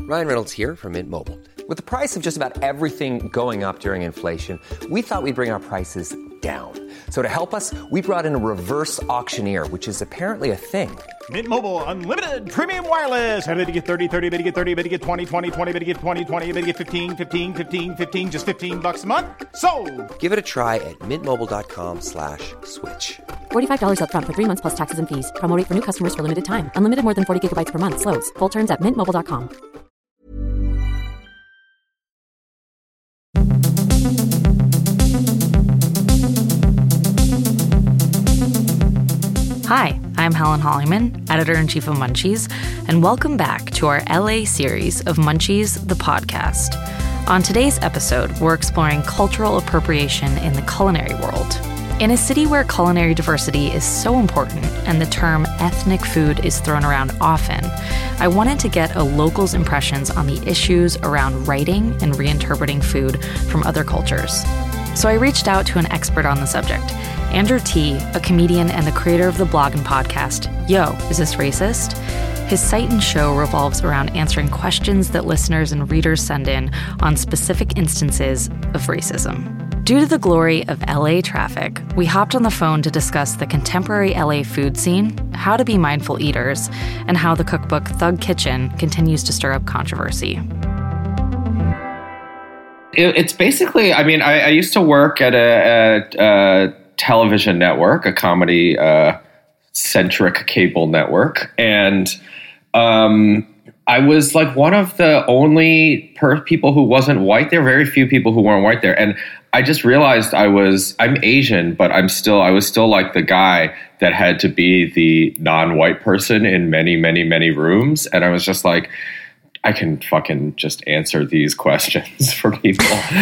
Ryan Reynolds here from Mint Mobile. With the price of just about everything going up during inflation, we thought we'd bring our prices down. So to help us, we brought in a reverse auctioneer, which is apparently a thing. Mint Mobile Unlimited Premium Wireless. How to get 30, 30, bit to get 30, bit to get 20, 20, 20, bit to get 20, 20, bit to get 15, 15, 15, 15, just $15 a month? Sold! Give it a try at mintmobile.com/switch. $45 up front for 3 months plus taxes and fees. Promo rate for new customers for limited time. Unlimited more than 40 gigabytes per month. Slows full terms at mintmobile.com. Hi, I'm Helen Hollyman, editor-in-chief of Munchies, and welcome back to our LA series of Munchies, the podcast. On today's episode, we're exploring cultural appropriation in the culinary world. In a city where culinary diversity is so important and the term ethnic food is thrown around often, I wanted to get a local's impressions on the issues around writing and reinterpreting food from other cultures. So I reached out to an expert on the subject, Andrew T., a comedian and the creator of the blog and podcast, Yo, Is This Racist? His site and show revolves around answering questions that listeners and readers send in on specific instances of racism. Due to the glory of LA traffic, we hopped on the phone to discuss the contemporary LA food scene, how to be mindful eaters, and how the cookbook Thug Kitchen continues to stir up controversy. It's basically, I mean, I used to work at a television network, a comedy-centric cable network, and I was like one of the only people who wasn't white there. Very few people who weren't white there, and I just realized I'm Asian, but I was still like the guy that had to be the non-white person in many, many, many rooms, and I was just like, I can fucking just answer these questions for people.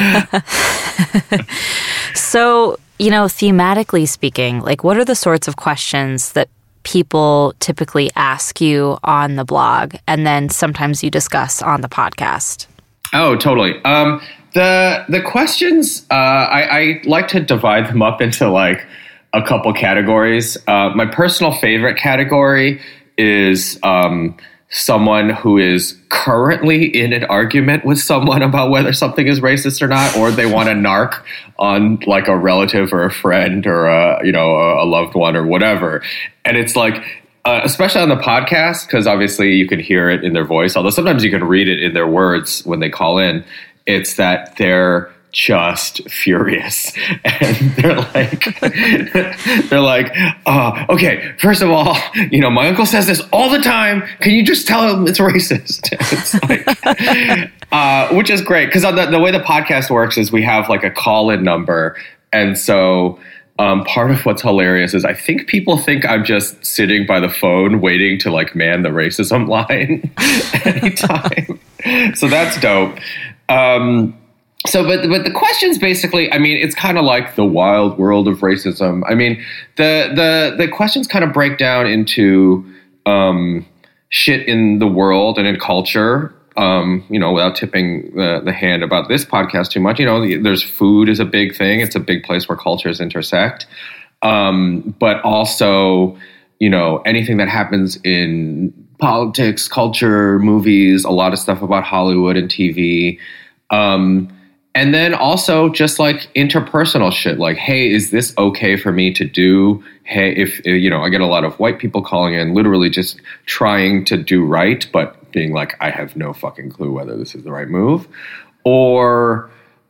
So, thematically speaking, like what are the sorts of questions that people typically ask you on the blog and then sometimes you discuss on the podcast? Oh, totally. The questions, I like to divide them up into like a couple categories. My personal favorite category is someone who is currently in an argument with someone about whether something is racist or not, or they want to narc on like a relative or a friend or a loved one or whatever. And it's like, especially on the podcast, because obviously you can hear it in their voice, although sometimes you can read it in their words when they call in. It's that they're just furious, and they're like, okay, first of all, my uncle says this all the time. Can you just tell him it's racist? It's like, which is great, because the way the podcast works is we have like a call-in number, and so part of what's hilarious is I think people think I'm just sitting by the phone waiting to like man the racism line anytime. So that's dope. But the questions basically, I mean, it's kind of like the wild world of racism. I mean, the questions kind of break down into shit in the world and in culture, without tipping the hand about this podcast too much. There's food is a big thing. It's a big place where cultures intersect. But also, anything that happens in politics, culture, movies, a lot of stuff about Hollywood and TV. And then also just like interpersonal shit, like, hey, is this okay for me to do? Hey, if, I get a lot of white people calling in, literally just trying to do right, but being like, I have no fucking clue whether this is the right move. Or,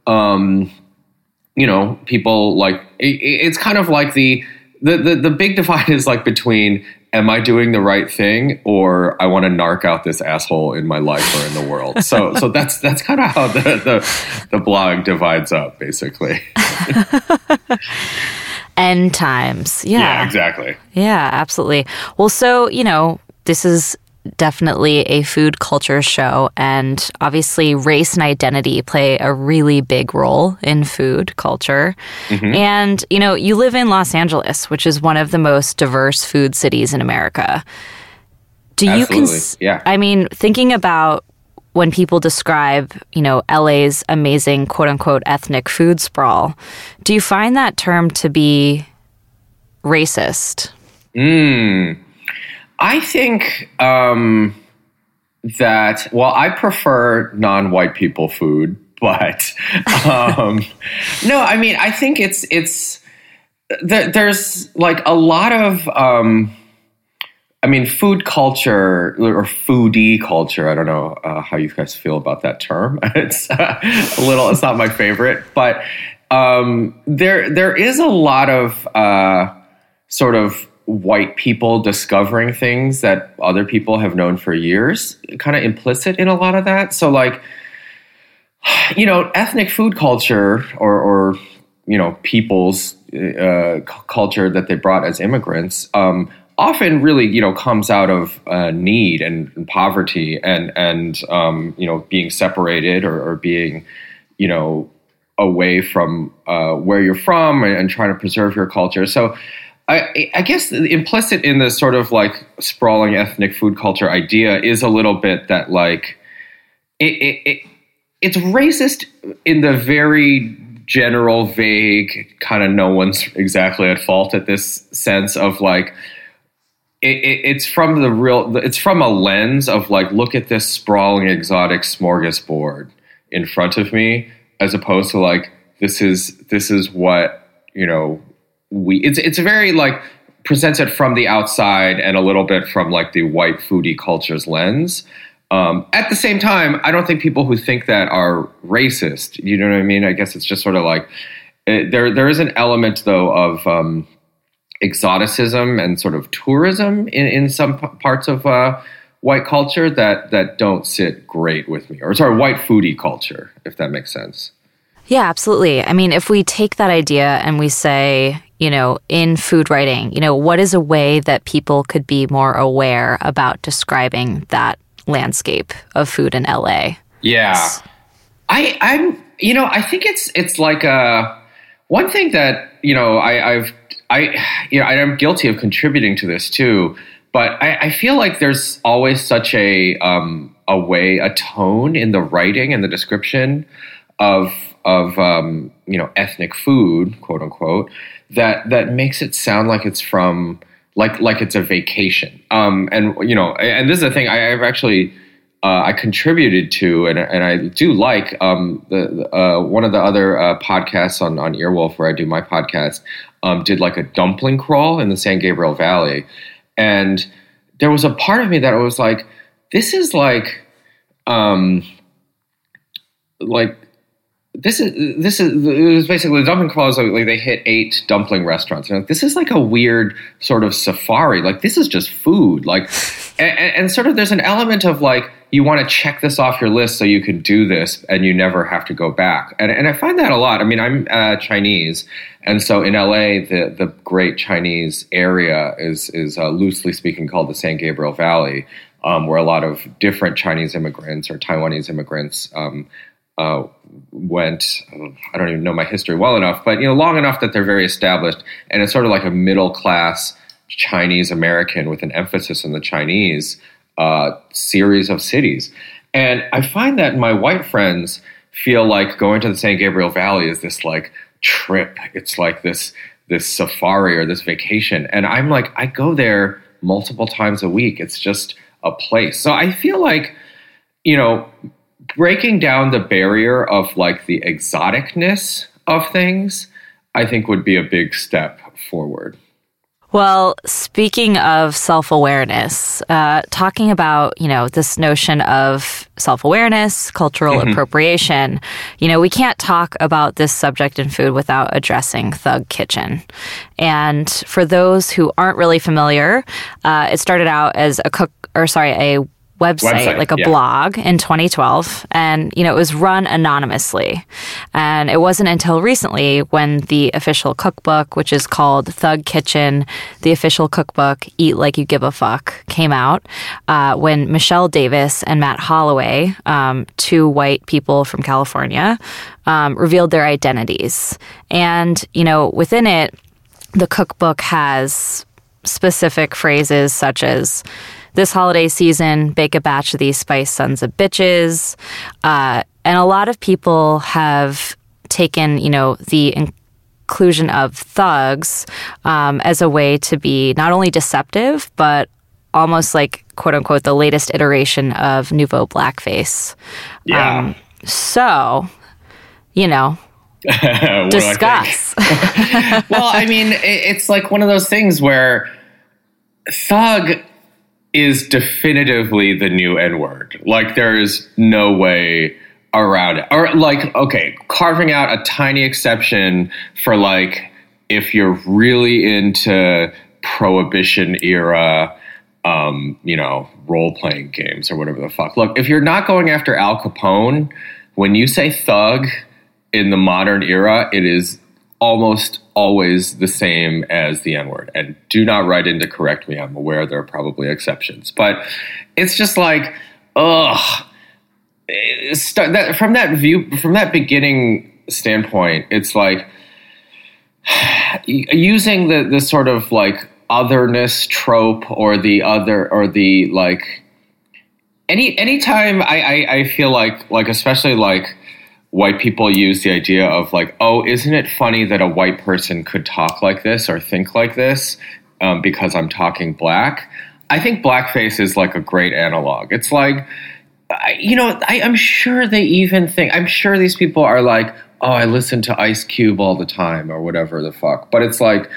people like, it's kind of like the big divide is like between, am I doing the right thing, or I want to narc out this asshole in my life or in the world? So that's kind of how the blog divides up, basically. End times. Yeah, exactly. Yeah, absolutely. Well, so, this is definitely a food culture show, and obviously race and identity play a really big role in food culture. Mm-hmm. And, you live in Los Angeles, which is one of the most diverse food cities in America. Do you I mean, thinking about when people describe, LA's amazing quote unquote ethnic food sprawl, do you find that term to be racist? I think that, well, I prefer non-white people food, but no, I mean, I think there's like a lot of, I mean, food culture or foodie culture. I don't know how you guys feel about that term. It's it's not my favorite, but there is a lot of sort of white people discovering things that other people have known for years, kind of implicit in a lot of that. So like, ethnic food culture or people's culture that they brought as immigrants often really, comes out of need and poverty and being separated or being, away from where you're from and trying to preserve your culture. So I guess implicit in this sort of like sprawling ethnic food culture idea is a little bit that like it's racist in the very general, vague kind of no one's exactly at fault at this sense of like it's from a lens of like, look at this sprawling exotic smorgasbord in front of me, as opposed to like this is what it's very like presents it from the outside and a little bit from like the white foodie culture's lens. At the same time, I don't think people who think that are racist. You know what I mean? I guess it's just sort of like there is an element though of exoticism and sort of tourism in some parts of white culture that don't sit great with me, or sorry, white foodie culture, if that makes sense. Yeah, absolutely. I mean, if we take that idea and we say, in food writing, what is a way that people could be more aware about describing that landscape of food in LA? Yeah. I think it's like one thing that, I'm guilty of contributing to this too, but I feel like there's always such a tone in the writing and the description of ethnic food, quote unquote, that makes it sound like it's from like it's a vacation. And this is the thing I've actually I contributed to, and I do like the one of the other podcasts on Earwolf where I do my podcast did like a dumpling crawl in the San Gabriel Valley, and there was a part of me that was like, this is like This is it was basically the dumpling crawl is like they hit 8 dumpling restaurants. This is like a weird sort of safari. Like this is just food. Like and sort of there's an element of like you want to check this off your list so you can do this and you never have to go back. And I find that a lot. I mean, I'm Chinese, and so in LA the great Chinese area is loosely speaking called the San Gabriel Valley, where a lot of different Chinese immigrants or Taiwanese immigrants went. I don't even know my history well enough, but long enough that they're very established, and it's sort of like a middle class Chinese American with an emphasis on the Chinese series of cities. And I find that my white friends feel like going to the San Gabriel Valley is this like trip. It's like this safari or this vacation, and I'm like, I go there multiple times a week. It's just a place. So I feel like breaking down the barrier of like the exoticness of things, I think would be a big step forward. Well, speaking of self-awareness, talking about, this notion of self-awareness, cultural appropriation, we can't talk about this subject in food without addressing Thug Kitchen. And for those who aren't really familiar, it started out as a website, like a blog in 2012. And, it was run anonymously. And it wasn't until recently when the official cookbook, which is called Thug Kitchen, the official cookbook, Eat Like You Give a Fuck, came out, when Michelle Davis and Matt Holloway, 2 white people from California, revealed their identities. And, within it, the cookbook has specific phrases such as, this holiday season, bake a batch of these spice sons of bitches. And a lot of people have taken, the inclusion of thugs as a way to be not only deceptive, but almost like quote unquote, the latest iteration of Nouveau Blackface. Yeah. So, discuss. Well, I mean, it's like one of those things where thug is definitively the new N-word. Like, there's no way around it. Or like, okay, carving out a tiny exception for like, if you're really into Prohibition era, role-playing games or whatever the fuck. Look, if you're not going after Al Capone, when you say thug in the modern era, it is almost always the same as the N-word. And do not write in to correct me. I'm aware there are probably exceptions. But it's just like, ugh. From that beginning standpoint, it's like using the sort of like otherness trope or the like anytime I feel like especially like white people use the idea of like, oh, isn't it funny that a white person could talk like this or think like this because I'm talking black? I think blackface is like a great analog. It's like, I'm sure they even think, I'm sure these people are like, oh, I listen to Ice Cube all the time or whatever the fuck. But it's like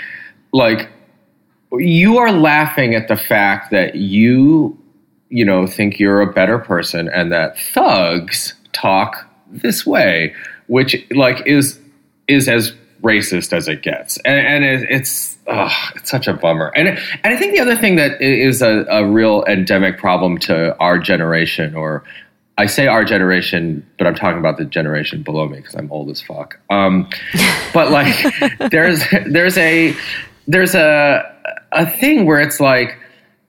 you are laughing at the fact that you think you're a better person and that thugs talk this way, which like is as racist as it gets. And it's such a bummer. And I think the other thing that is a real endemic problem to our generation, or I say our generation, but I'm talking about the generation below me because I'm old as fuck. But like there's a thing where it's like,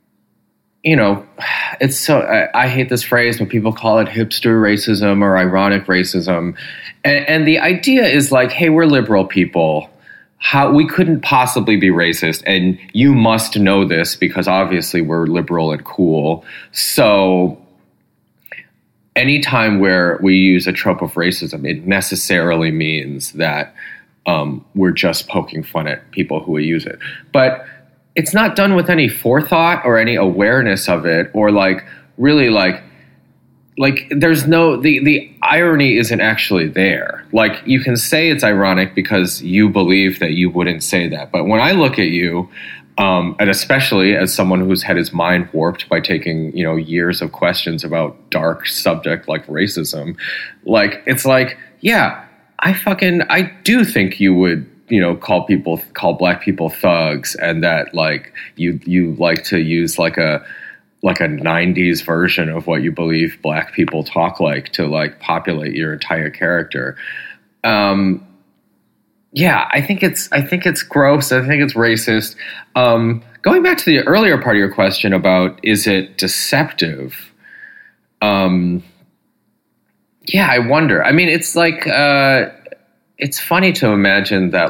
it's so, I hate this phrase, but people call it hipster racism or ironic racism. And the idea is like, hey, we're liberal people. We couldn't possibly be racist. And you must know this because obviously we're liberal and cool. So anytime where we use a trope of racism, it necessarily means that we're just poking fun at people who use it. But it's not done with any forethought or any awareness of it, or like really like there's no, the irony isn't actually there. Like, you can say it's ironic because you believe that you wouldn't say that. But when I look at you, and especially as someone who's had his mind warped by taking, years of questions about dark subject like racism, like, it's like, yeah, I do think you would, call black people thugs, and that like you like to use like a 90s version of what you believe black people talk like to like populate your entire character. Yeah, I think it's gross. I think it's racist. Going back to the earlier part of your question about, is it deceptive? Yeah, I wonder. I mean, it's like, it's funny to imagine that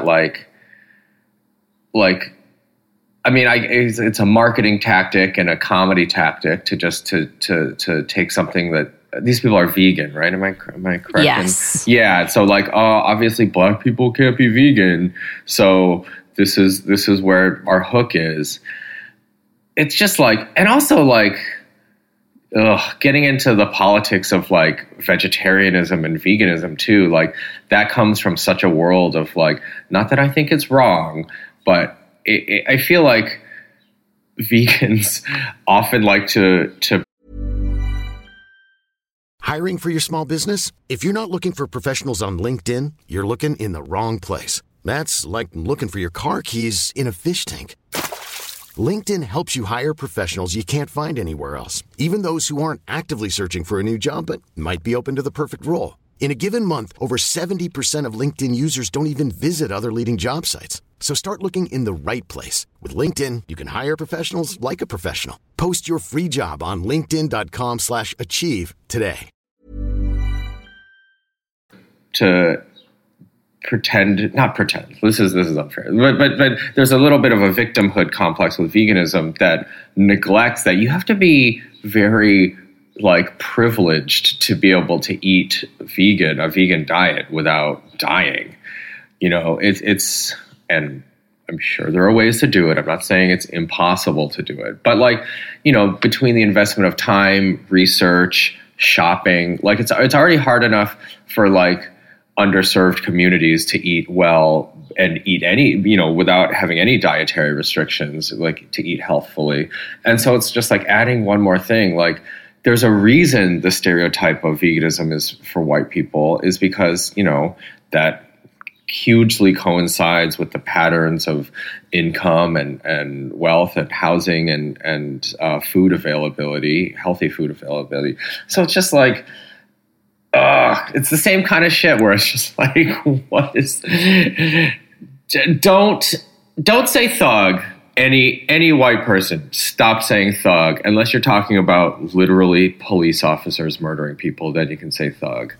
I mean, it's a marketing tactic and a comedy tactic to just to take something that these people are vegan, right? Am I correct? Yes. Yeah. So like, obviously black people can't be vegan. So this is where our hook is. It's just like, and also like, getting into the politics of like vegetarianism and veganism too. Like, that comes from such a world of like, not that I think it's wrong, but I feel like vegans often like to. Hiring for your small business? If you're not looking for professionals on LinkedIn, you're looking in the wrong place. That's like looking for your car keys in a fish tank. LinkedIn helps you hire professionals you can't find anywhere else, even those who aren't actively searching for a new job but might be open to the perfect role. In a given month, over 70% of LinkedIn users don't even visit other leading job sites. So start looking in the right place. With LinkedIn, you can hire professionals like a professional. Post your free job on linkedin.com/achieve today. To not pretend. This is unfair. But there's a little bit of a victimhood complex with veganism that neglects that you have to be very like privileged to be able to eat a vegan diet without dying. It's and I'm sure there are ways to do it. I'm not saying it's impossible to do it. But like, between the investment of time, research, shopping, like it's already hard enough for like underserved communities to eat well and eat any, without having any dietary restrictions, like to eat healthfully. And so it's just like adding one more thing. Like there's a reason the stereotype of veganism is for white people is because, that hugely coincides with the patterns of income and wealth and housing and food availability, healthy food availability. So it's just like, it's the same kind of shit where it's just like, what is? Don't say thug. Any white person, stop saying thug unless you're talking about literally police officers murdering people. Then you can say thug.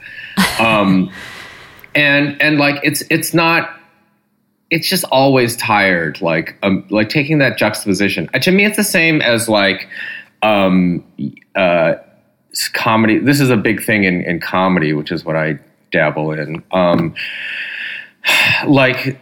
And like it's not. It's just always tired. Like taking that juxtaposition. To me, it's the same as like comedy. This is a big thing in comedy, which is what I dabble in. Like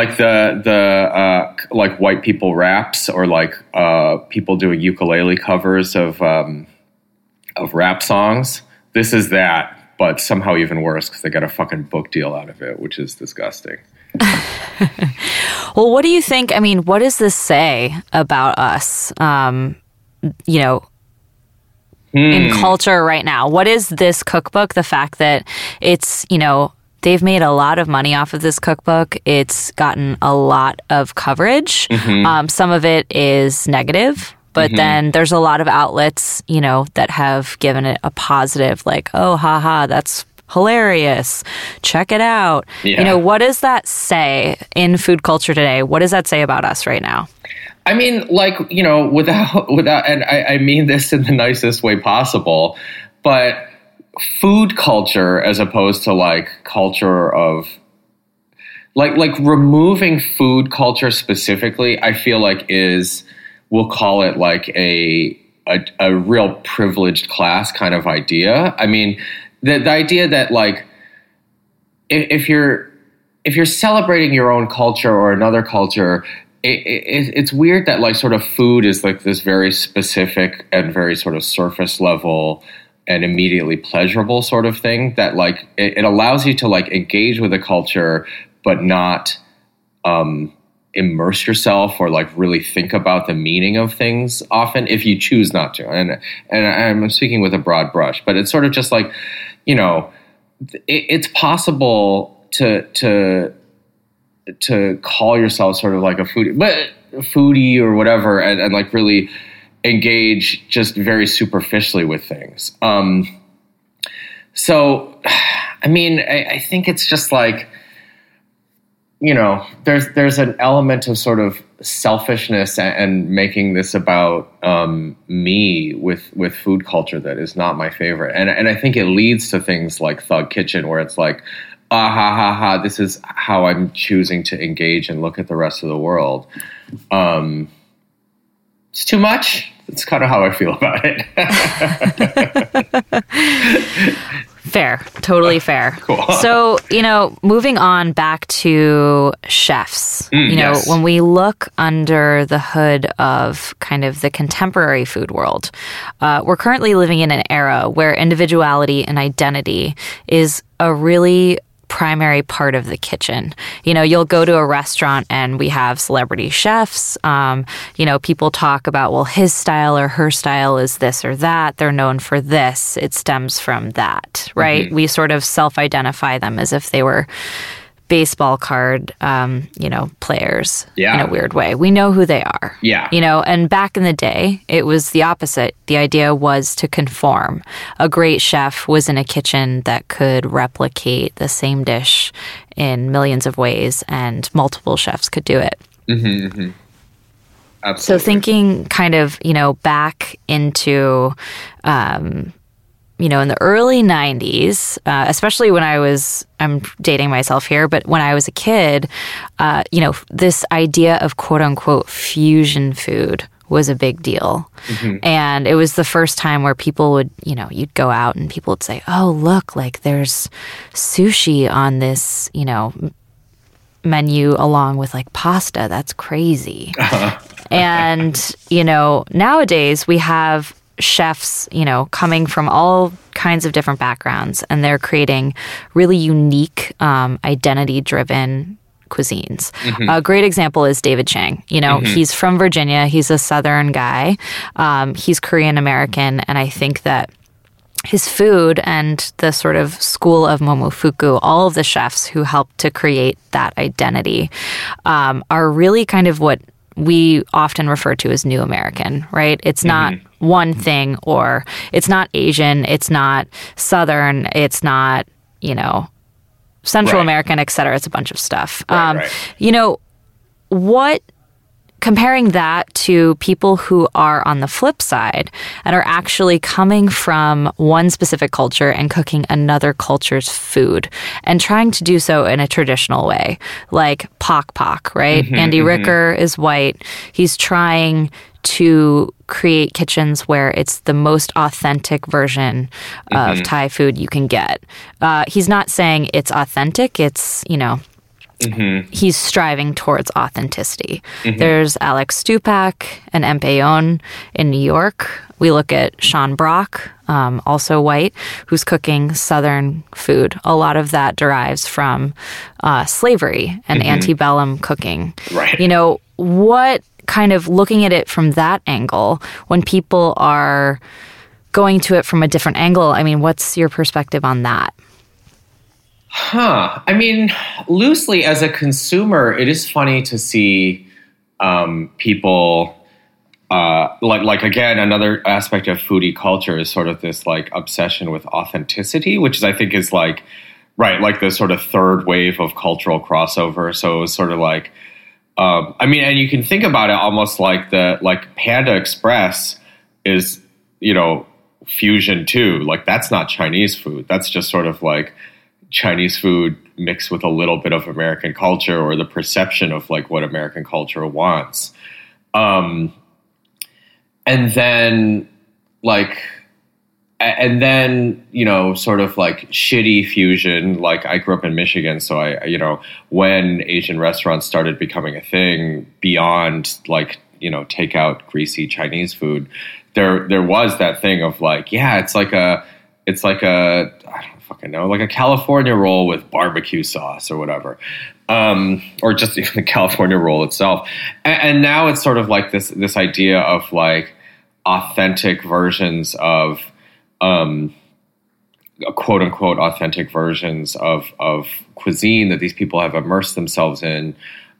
white people raps or like people doing ukulele covers of rap songs. This is that. But somehow even worse because they got a fucking book deal out of it, which is disgusting. Well, what do you think? I mean, what does this say about us, in culture right now? What is this cookbook? The fact that it's, they've made a lot of money off of this cookbook. It's gotten a lot of coverage. Mm-hmm. Some of it is negative. But then there's a lot of outlets, that have given it a positive, like, oh, haha, that's hilarious. Check it out. Yeah. What does that say in food culture today? What does that say about us right now? I mean, like, without, and I mean this in the nicest way possible, but food culture as opposed to like culture of, like removing food culture specifically, I feel like we'll call it like a real privileged class kind of idea. I mean, the idea that like if you're celebrating your own culture or another culture, it's weird that like sort of food is like this very specific and very sort of surface level and immediately pleasurable sort of thing that like it allows you to like engage with a culture but not immerse yourself or like really think about the meaning of things often if you choose not to. And I'm speaking with a broad brush, but it's sort of just like, it's possible to call yourself sort of like a foodie or whatever and like really engage just very superficially with things. So, I mean, I think it's just like, there's an element of sort of selfishness and making this about me with food culture that is not my favorite. And I think it leads to things like Thug Kitchen, where it's like, this is how I'm choosing to engage and look at the rest of the world. It's too much. That's kind of how I feel about it. Fair. Totally fair. Cool. So, moving on back to chefs, yes. When we look under the hood of kind of the contemporary food world, we're currently living in an era where individuality and identity is a really primary part of the kitchen. You'll go to a restaurant and we have celebrity chefs. People talk about, well, his style or her style is this or that. They're known for this. It stems from that, right? Mm-hmm. We sort of self-identify them as if they were baseball card, players in a weird way. We know who they are. Yeah. And back in the day, it was the opposite. The idea was to conform. A great chef was in a kitchen that could replicate the same dish in millions of ways, and multiple chefs could do it. Mm-hmm, mm-hmm. Absolutely. So thinking kind of, back into, in the early 90s, especially when I'm dating myself here, but when I was a kid, this idea of quote unquote fusion food was a big deal. Mm-hmm. And it was the first time where people would, you'd go out and people would say, oh, look, like there's sushi on this, menu along with like pasta. That's crazy. And, you know, nowadays we have chefs, you know, coming from all kinds of different backgrounds, and they're creating really unique, identity-driven cuisines. A great example is David Chang. You know, he's from Virginia. He's a Southern guy. He's Korean American, and I think that his food and the sort of school of Momofuku, all of the chefs who helped to create that identity, are really kind of what we often refer to as New American, right? It's not one thing, or it's not Asian, it's not Southern, it's not, you know, Central American, et cetera. It's a bunch of stuff. You know, comparing that to people who are on the flip side and are actually coming from one specific culture and cooking another culture's food and trying to do so in a traditional way, like Pok Pok, right? Andy Ricker is white. He's trying to create kitchens where it's the most authentic version of Thai food you can get. He's not saying it's authentic. It's, you know, he's striving towards authenticity. There's Alex Stupak and Empeyon in New York. We look at Sean Brock, also white, who's cooking Southern food. A lot of that derives from slavery and antebellum cooking. You know, what kind of looking at it from that angle, when people are going to it from a different angle, I mean, what's your perspective on that? I mean, loosely as a consumer, it is funny to see people like again, another aspect of foodie culture is sort of this like obsession with authenticity, which is, I think, is like like the sort of third wave of cultural crossover. So it's sort of like I mean, and you can think about it almost like Panda Express is, you know, fusion too. Like that's not Chinese food. That's just sort of like Chinese food mixed with a little bit of American culture, or the perception of like what American culture wants. And then you know, sort of like shitty fusion. Like I grew up in Michigan, so I, you know, when Asian restaurants started becoming a thing beyond like, you know, takeout greasy Chinese food, there was that thing of like, yeah, it's like a I don't fucking know, like a California roll with barbecue sauce or whatever, or just even the California roll itself. And now it's sort of like this idea of like authentic versions of quote unquote authentic versions of cuisine that these people have immersed themselves in.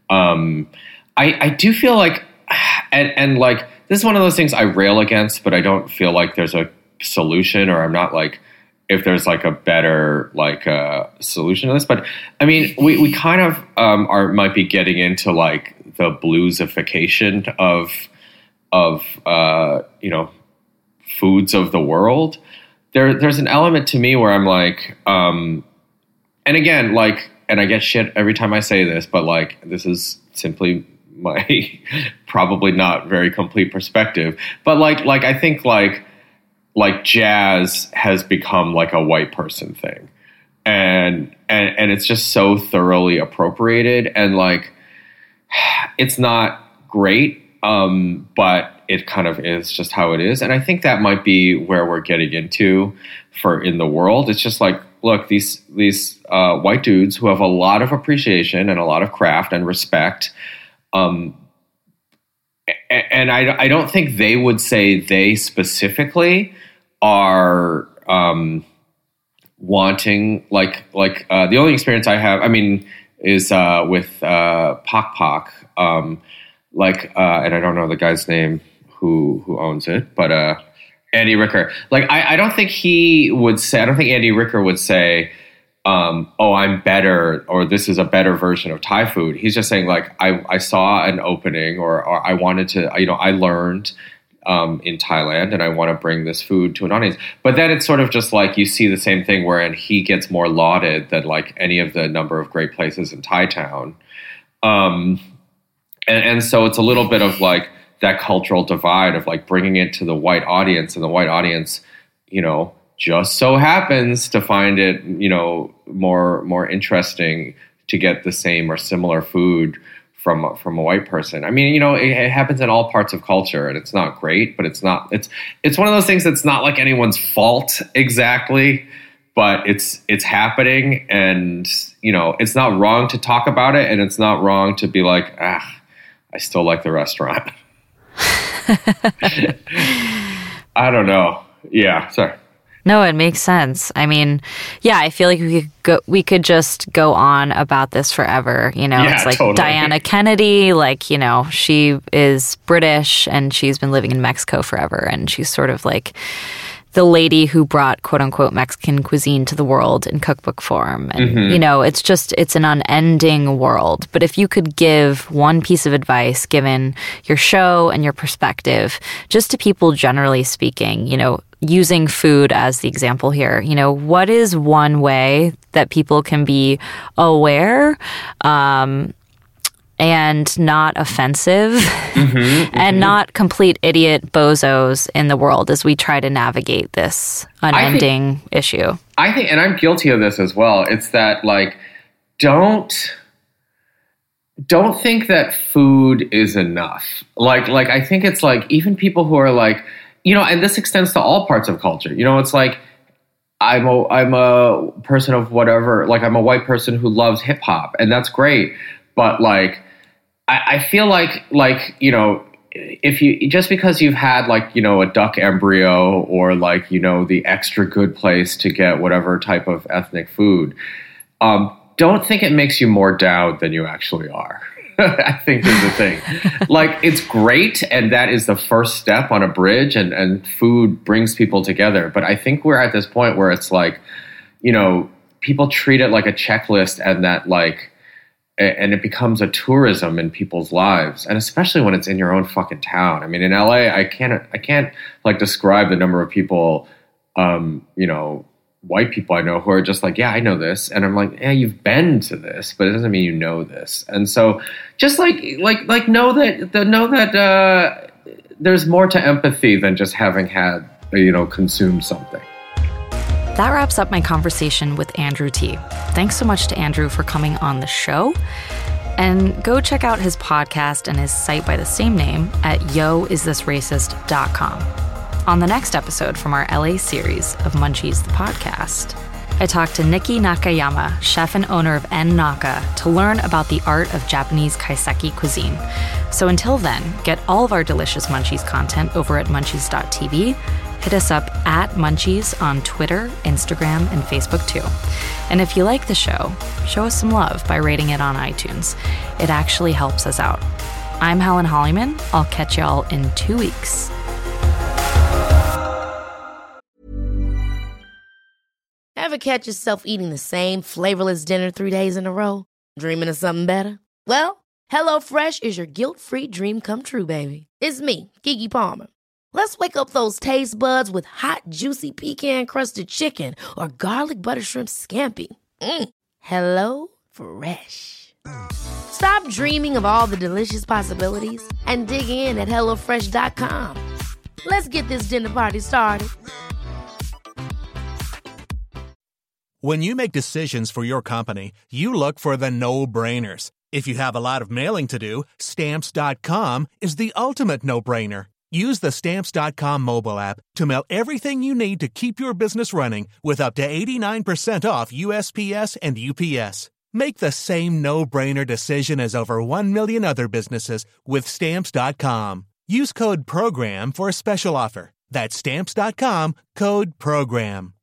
I do feel like, and like this is one of those things I rail against, but I don't feel like there's a solution, or I'm not like, if there's like a better like solution to this. But I mean, we kind of might be getting into like the bluesification of you know, foods of the world. There's an element to me where I'm like, and again, like, and I get shit every time I say this, but like, this is simply my probably not very complete perspective. But like I think like jazz has become like a white person thing, and it's just so thoroughly appropriated, and like, it's not great, but it kind of is just how it is. And I think that might be where we're getting into in the world. It's just like, look, these white dudes who have a lot of appreciation and a lot of craft and respect, and I don't think they would say they specifically are wanting like the only experience I have, I mean, is with Pok Pok, and I don't know the guy's name who owns it, but Andy Ricker. Like I don't think he would say, I don't think Andy Ricker would say, oh, I'm better, or this is a better version of Thai food. He's just saying like, I saw an opening, or I wanted to, you know, I learned in Thailand, and I want to bring this food to an audience. But then it's sort of just like you see the same thing wherein he gets more lauded than like any of the number of great places in Thai town. And so it's a little bit of like that cultural divide of like bringing it to the white audience, and the white audience, you know, just so happens to find it, you know, more interesting to get the same or similar food from a white person. I mean, you know, it happens in all parts of culture, and it's not great, but it's one of those things that's not like anyone's fault exactly, but it's happening, and you know, it's not wrong to talk about it, and it's not wrong to be like, I still like the restaurant. I don't know. Yeah, sorry. No, it makes sense. I mean, yeah, I feel like we could just go on about this forever. You know, yeah, it's like totally. Diana Kennedy, like, you know, she is British and she's been living in Mexico forever. And she's sort of like the lady who brought quote unquote Mexican cuisine to the world in cookbook form. And, you know, it's an unending world. But if you could give one piece of advice, given your show and your perspective, just to people generally speaking, you know, using food as the example here, you know, what is one way that people can be aware and not offensive and not complete idiot bozos in the world as we try to navigate this unending issue? I think, and I'm guilty of this as well, it's that, like, don't think that food is enough. Like I think it's like, even people who are like, you know, and this extends to all parts of culture. You know, it's like, I'm a person of whatever, like I'm a white person who loves hip hop, and that's great. But like, I feel like, you know, if you, just because you've had like, you know, a duck embryo or like, you know, the extra good place to get whatever type of ethnic food, don't think it makes you more down than you actually are. I think is the thing. Like, it's great, and that is the first step on a bridge, and food brings people together. But I think we're at this point where it's like, you know, people treat it like a checklist, and that like, and it becomes a tourism in people's lives, and especially when it's in your own fucking town. I mean, in LA, I can't like describe the number of people, you know, white people I know who are just like, yeah, I know this. And I'm like, yeah, you've been to this, but it doesn't mean you know this. And so just like know that there's more to empathy than just having had, you know, consumed something. That wraps up my conversation with Andrew Ti. Thanks so much to Andrew for coming on the show. And go check out his podcast and his site by the same name at yoisthisracist.com. On the next episode from our LA series of Munchies the Podcast, I talked to Nikki Nakayama, chef and owner of En Naka, to learn about the art of Japanese kaiseki cuisine. So until then, get all of our delicious Munchies content over at munchies.tv. Hit us up at Munchies on Twitter, Instagram, and Facebook too. And if you like the show us some love by rating it on iTunes. It actually helps us out. I'm Helen Hollyman. I'll catch y'all in 2 weeks. Ever catch yourself eating the same flavorless dinner 3 days in a row? Dreaming of something better? Well, HelloFresh is your guilt-free dream come true, baby. It's me, Keke Palmer. Let's wake up those taste buds with hot, juicy pecan-crusted chicken or garlic butter shrimp scampi. Hello Fresh. Stop dreaming of all the delicious possibilities and dig in at HelloFresh.com. Let's get this dinner party started. When you make decisions for your company, you look for the no-brainers. If you have a lot of mailing to do, Stamps.com is the ultimate no-brainer. Use the Stamps.com mobile app to mail everything you need to keep your business running with up to 89% off USPS and UPS. Make the same no-brainer decision as over 1 million other businesses with Stamps.com. Use code PROGRAM for a special offer. That's Stamps.com, code PROGRAM.